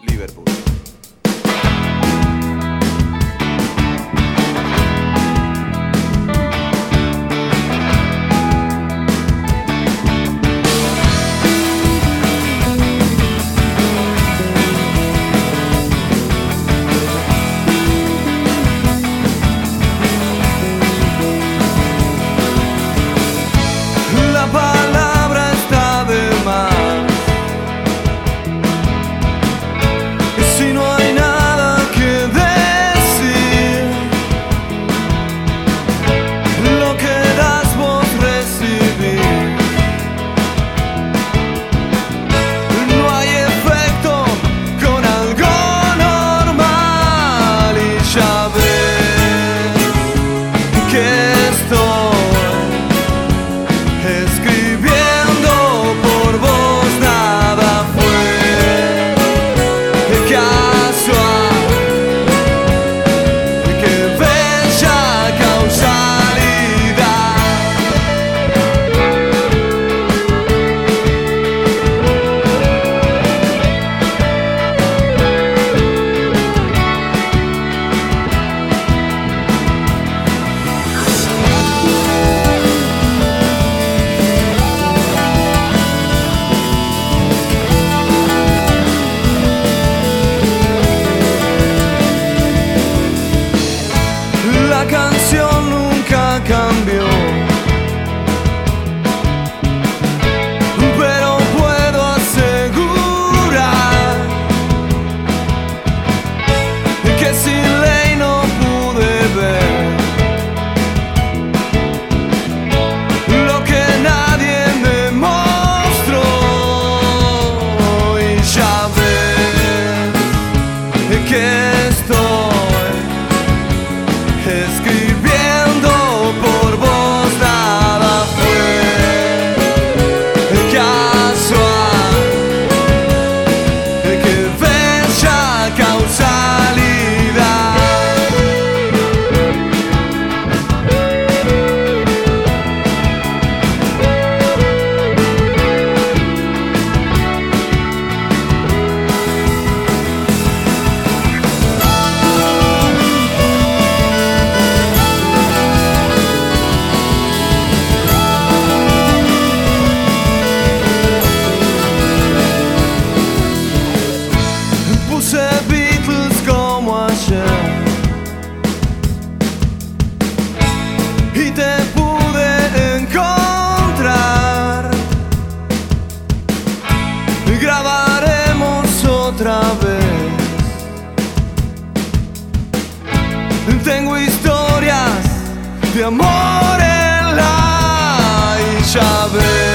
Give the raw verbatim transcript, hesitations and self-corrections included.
Liverpool. La palabra está de más. Y si no hay nada que decir, lo que das vos recibís. No hay efecto con algo normal. Y ya ves que estoy escribiendo por vos, nada fue casual. Qué bella causalidad. La canción nunca cambió, pero puedo asegurar que sin ley no pude ver lo que nadie me mostró. Y ya ves que estoy escribiendo por vos, nada fue casual. Qué bella causalidad. Puse Beatles como ayer y te pude encontrar. Grabaremos otra vez. Tengo historias de amor en la y ya ves.